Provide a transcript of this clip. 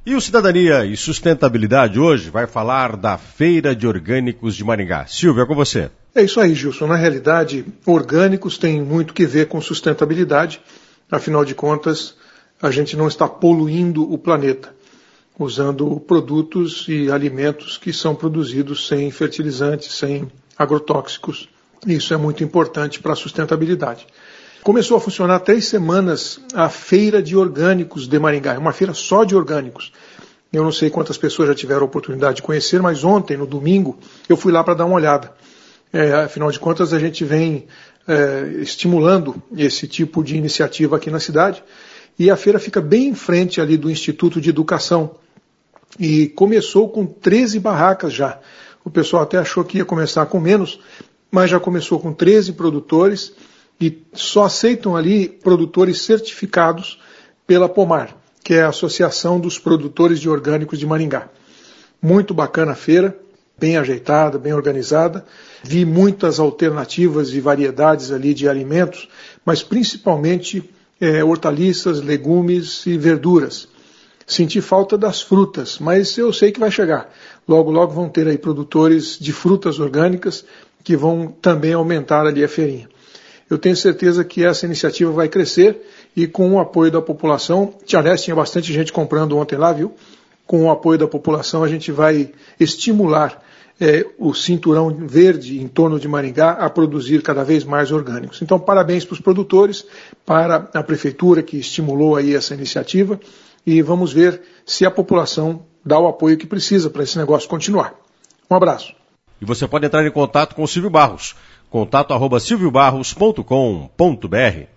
E o Cidadania e Sustentabilidade hoje vai falar da Feira de Orgânicos de Maringá. Silvio, é com você. É isso aí, Gilson. Na realidade, orgânicos têm muito que ver com sustentabilidade. Afinal de contas, a gente não está poluindo o planeta, usando produtos e alimentos que são produzidos sem fertilizantes, sem agrotóxicos. Isso é muito importante para a sustentabilidade. Começou a funcionar há 3 semanas a Feira de Orgânicos de Maringá. É uma feira só de orgânicos. Eu não sei quantas pessoas já tiveram a oportunidade de conhecer, mas ontem, no domingo, eu fui lá para dar uma olhada. Afinal de contas, a gente vem estimulando esse tipo de iniciativa aqui na cidade. E a feira fica bem em frente ali do Instituto de Educação. E começou com 13 barracas já. O pessoal até achou que ia começar com menos, mas já começou com 13 produtores e só aceitam ali produtores certificados pela Pomar, que é a Associação dos Produtores de Orgânicos de Maringá. Muito bacana a feira, bem ajeitada, bem organizada. Vi muitas alternativas e variedades ali de alimentos, mas principalmente hortaliças, legumes e verduras. Senti falta das frutas, mas eu sei que vai chegar. Logo, logo vão ter aí produtores de frutas orgânicas que vão também aumentar ali a feirinha. Eu tenho certeza que essa iniciativa vai crescer e com o apoio da população, aliás, tinha bastante gente comprando ontem lá, viu? Com o apoio da população a gente vai estimular o cinturão verde em torno de Maringá a produzir cada vez mais orgânicos. Então, parabéns para os produtores, para a prefeitura que estimulou aí essa iniciativa e vamos ver se a população dá o apoio que precisa para esse negócio continuar. Um abraço. E você pode entrar em contato com o Silvio Barros. Contato@silviobarros.com.br